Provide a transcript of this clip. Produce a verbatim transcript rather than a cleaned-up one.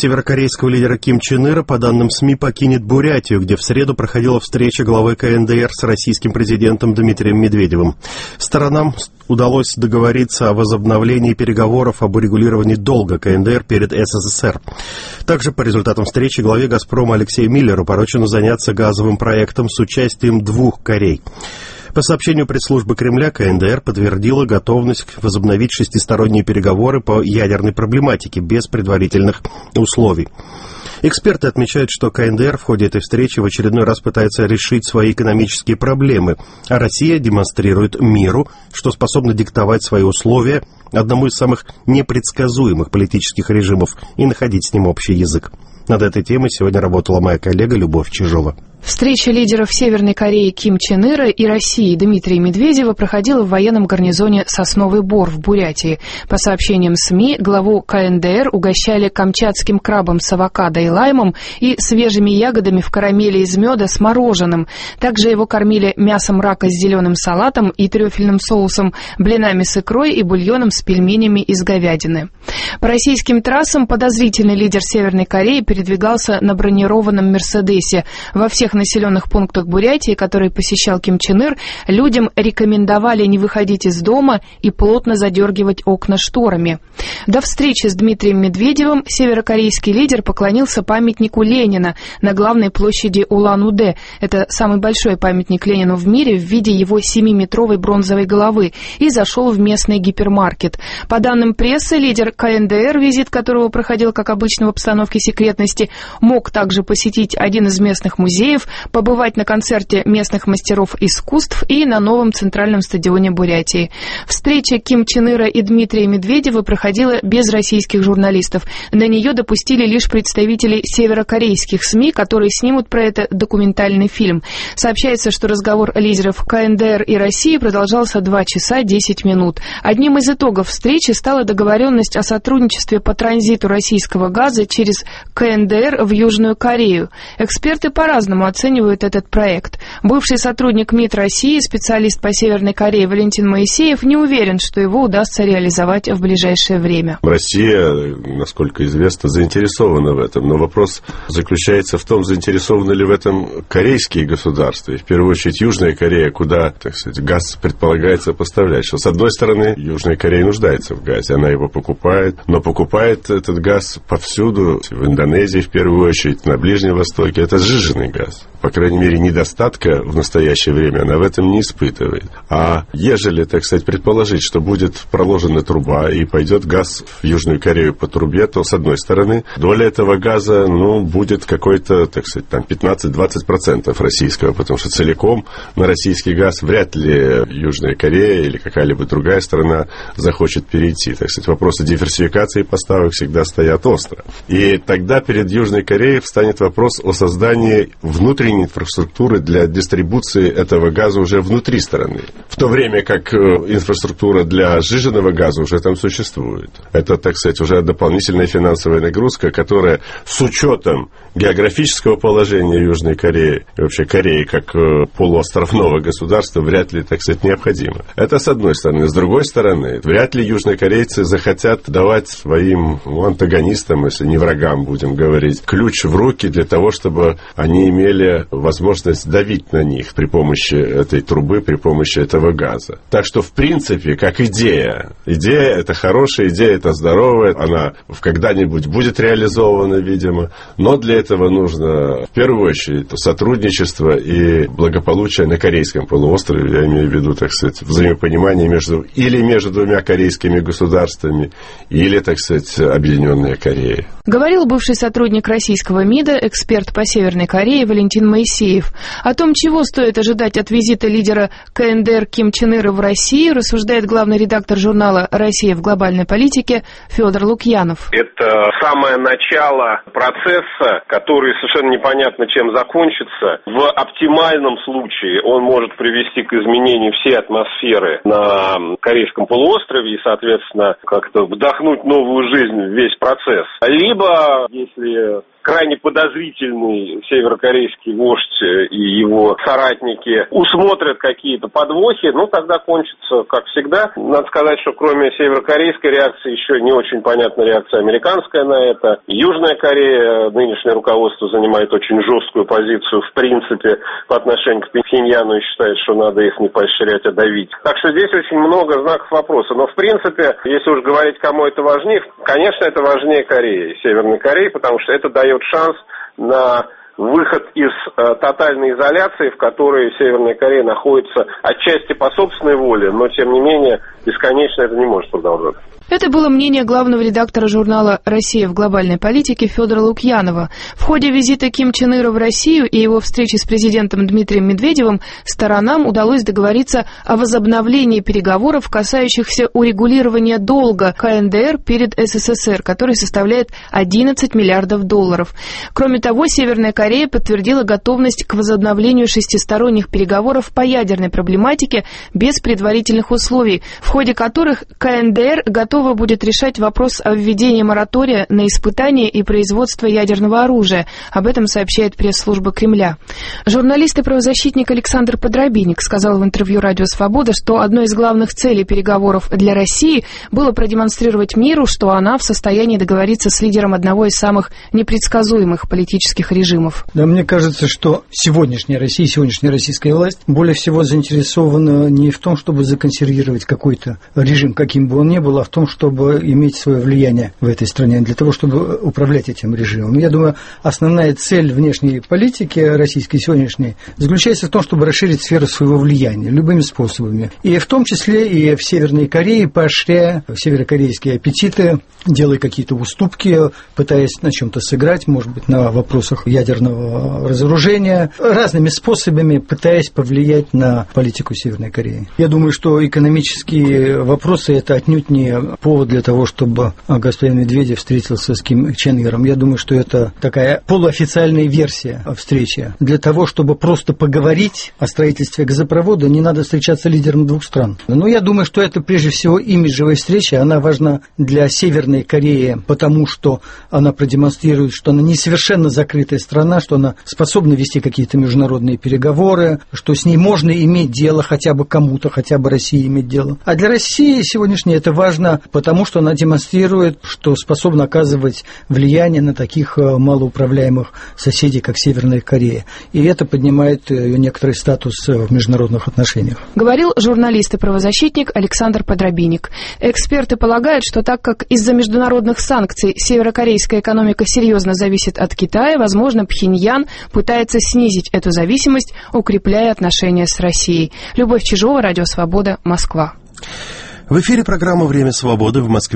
северокорейского лидера Ким Чен Ира, по данным СМИ, покинет Бурятию, где в среду проходила встреча главы ка эн дэ эр с российским президентом Дмитрием Медведевым. Сторонам удалось договориться о возобновлении переговоров об урегулировании долга ка эн дэ эр перед эс эс эс эр. Также по результатам встречи главе «Газпрома» Алексею Миллеру поручено заняться газовым проектом с участием двух Корей. По сообщению пресс-службы Кремля, ка эн дэ эр подтвердила готовность возобновить шестисторонние переговоры по ядерной проблематике без предварительных условий. Эксперты отмечают, что ка эн дэ эр в ходе этой встречи в очередной раз пытается решить свои экономические проблемы, а Россия демонстрирует миру, что способна диктовать свои условия одному из самых непредсказуемых политических режимов и находить с ним общий язык. Над этой темой сегодня работала моя коллега Любовь Чижова. Встреча лидеров Северной Кореи Ким Чен Ира и России Дмитрия Медведева проходила в военном гарнизоне Сосновый Бор в Бурятии. По сообщениям СМИ, главу ка эн дэ эр угощали камчатским крабом с авокадо и лаймом и свежими ягодами в карамели из меда с мороженым. Также его кормили мясом рака с зеленым салатом и трюфельным соусом, блинами с икрой и бульоном с пельменями из говядины. По российским трассам подозрительный лидер Северной Кореи передвигался на бронированном «Мерседесе». Во всех населенных пунктах Бурятии, которые посещал Ким Чен Ир, людям рекомендовали не выходить из дома и плотно задергивать окна шторами. До встречи с Дмитрием Медведевым северокорейский лидер поклонился памятнику Ленина на главной площади Улан-Удэ. Это самый большой памятник Ленину в мире в виде его семиметровой бронзовой головы, и зашел в местный гипермаркет. По данным прессы, лидер ка эн дэ эр, визит которого проходил, как обычно, в обстановке секретности, мог также посетить один из местных музеев, побывать на концерте местных мастеров искусств и на новом центральном стадионе Бурятии. Встреча Ким Чен Ира и Дмитрия Медведева проходила без российских журналистов. На нее допустили лишь представителей северокорейских СМИ, которые снимут про это документальный фильм. Сообщается, что разговор лидеров ка эн дэ эр и России продолжался два часа десять минут. Одним из итогов встречи стала договоренность о сотрудничестве по транзиту российского газа через ка эн дэ эр в Южную Корею. Эксперты по-разному оценивают этот проект. Бывший сотрудник МИД России, специалист по Северной Корее Валентин Моисеев не уверен, что его удастся реализовать в ближайшее время. Россия, насколько известно, заинтересована в этом, но вопрос заключается в том, заинтересованы ли в этом корейские государства, и в первую очередь Южная Корея, куда, так сказать, газ предполагается поставлять. Что, с одной стороны, Южная Корея нуждается в газе, она его покупает, но покупает этот газ повсюду, в Индонезии в первую очередь, на Ближнем Востоке. Это сжиженный газ. По крайней мере, недостатка в настоящее время она в этом не испытывает. А ежели, так сказать, предположить, что будет проложена труба и пойдет газ в Южную Корею по трубе, то, с одной стороны, доля этого газа, ну, будет какой-то, так сказать, там пятнадцать-двадцать процентов российского, потому что целиком на российский газ вряд ли Южная Корея или какая-либо другая страна захочет перейти. Так сказать, вопросы диверсификации поставок всегда стоят остро. И тогда перед Южной Кореей встанет вопрос о создании внутренней инфраструктуры для дистрибуции этого газа уже внутри страны. В то время как инфраструктура для сжиженного газа уже там существует. Это, так сказать, уже дополнительная финансовая нагрузка, которая с учетом географического положения Южной Кореи и вообще Кореи как полуостровного государства вряд ли, так сказать, необходима. Это с одной стороны. С другой стороны, вряд ли южнокорейцы захотят давать своим ну, антагонистам, если не врагам будем говорить, ключ в руки для того, чтобы они имели возможность давить на них при помощи этой трубы, при помощи этого газа. Так что, в принципе, как идея, идея это хорошая, идея это здоровая, она когда-нибудь будет реализована, видимо, но для этого нужно, в первую очередь, сотрудничество и благополучие на Корейском полуострове, я имею в виду, так сказать, взаимопонимание между, или между двумя корейскими государствами, или, так сказать, Объединенная Корея. Говорил бывший сотрудник российского МИДа, эксперт по Северной Корее Валентин Моисеев. О том, чего стоит ожидать от визита лидера ка эн дэ эр Ким Чен Ира в Россию, рассуждает главный редактор журнала «Россия в глобальной политике» Федор Лукьянов. Это самое начало процесса, который совершенно непонятно чем закончится. В оптимальном случае он может привести к изменению всей атмосферы на Корейском полуострове и, соответственно, как-то вдохнуть новую жизнь в весь процесс. Либо, если крайне подозрительный северокорейский вождь и его соратники усмотрят какие-то подвохи, ну, тогда кончится, как всегда. Надо сказать, что кроме северокорейской реакции еще не очень понятна реакция американская на это. Южная Корея, нынешнее руководство занимает очень жесткую позицию, в принципе, по отношению к Пхеньяну и считает, что надо их не поощрять, а давить. Так что здесь очень много знаков вопроса. Но, в принципе, если уж говорить, кому это важнее, конечно, это важнее Кореи, Северной Кореи, потому что это дает шанс на выход из э, тотальной изоляции, в которой Северная Корея находится отчасти по собственной воле, но, тем не менее, бесконечно это не может продолжаться. Это было мнение главного редактора журнала «Россия в глобальной политике» Федора Лукьянова. В ходе визита Ким Чен Ира в Россию и его встречи с президентом Дмитрием Медведевым сторонам удалось договориться о возобновлении переговоров, касающихся урегулирования долга ка эн дэ эр перед эс эс эс эр, который составляет одиннадцать миллиардов долларов. Кроме того, Северная Корея подтвердила готовность к возобновлению шестисторонних переговоров по ядерной проблематике без предварительных условий, в ходе которых ка эн дэ эр готова будет решать вопрос о введении моратория на испытание и производство ядерного оружия. Об этом сообщает пресс-служба Кремля. Журналист и правозащитник Александр Подробинник сказал в интервью «Радио Свобода», что одной из главных целей переговоров для России было продемонстрировать миру, что она в состоянии договориться с лидером одного из самых непредсказуемых политических режимов. Да, мне кажется, что сегодняшняя Россия, сегодняшняя российская власть более всего заинтересована не в том, чтобы законсервировать какой-то режим, каким бы он ни был, а в том, чтобы иметь свое влияние в этой стране, для того, чтобы управлять этим режимом. Я думаю, основная цель внешней политики российской сегодняшней заключается в том, чтобы расширить сферу своего влияния любыми способами. И в том числе и в Северной Корее, поощряя северокорейские аппетиты, делая какие-то уступки, пытаясь на чем-то сыграть, может быть, на вопросах ядерного разоружения, разными способами пытаясь повлиять на политику Северной Кореи. Я думаю, что экономические вопросы – это отнюдь не повод для того, чтобы господин Медведев встретился с Ким Чен Иром. Я думаю, что это такая полуофициальная версия встречи. Для того, чтобы просто поговорить о строительстве газопровода, не надо встречаться лидером двух стран. Но я думаю, что это прежде всего имиджевая встреча. Она важна для Северной Кореи, потому что она продемонстрирует, что она не совершенно закрытая страна, что она способна вести какие-то международные переговоры, что с ней можно иметь дело хотя бы кому-то, хотя бы России иметь дело. А для России сегодняшнее это важно, потому что она демонстрирует, что способна оказывать влияние на таких малоуправляемых соседей, как Северная Корея. И это поднимает ее некоторый статус в международных отношениях. Говорил журналист и правозащитник Александр Подробинник. Эксперты полагают, что так как из-за международных санкций северокорейская экономика серьезно зависит от Китая, возможно, Пхеньян пытается снизить эту зависимость, укрепляя отношения с Россией. Любовь Чижова, Радио Свобода, Москва. В эфире программа «Время свободы» в Москве.